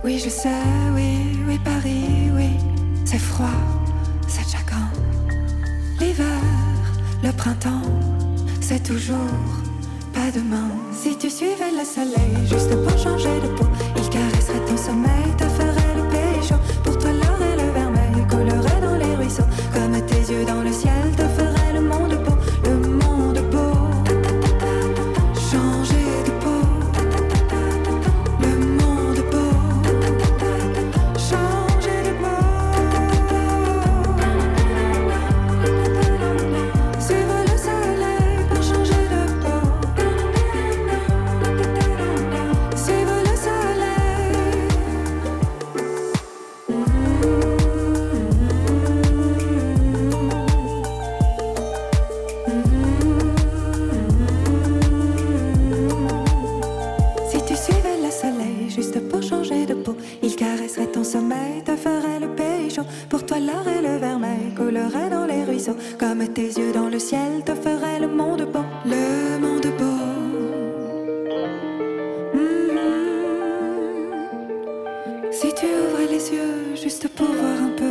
Oui, je sais, oui, oui, Paris, oui. C'est froid, c'est chacun. L'hiver, le printemps, c'est toujours pas demain. Si tu suivais le soleil juste pour changer de peau, il caresserait ton sommeil, te ferait le pays chaud. Pour toi, l'or et le vermeil coulerait dans les ruisseaux. Comme tes yeux dans le ciel, te ferait le monde beau, le monde beau. Changer de peau, le monde beau. Changer de peau. Suivre le soleil pour changer de peau. Suivre le soleil. Si tu suivais le soleil juste pour changer de peau, il caresserait ton sommeil, te ferait le pays chaud. Pour toi, l'or et le vermeil coulerait dans les ruisseaux. Comme tes yeux dans le ciel, te ferait le monde beau, le monde beau. Si tu ouvrais les yeux juste pour voir un peu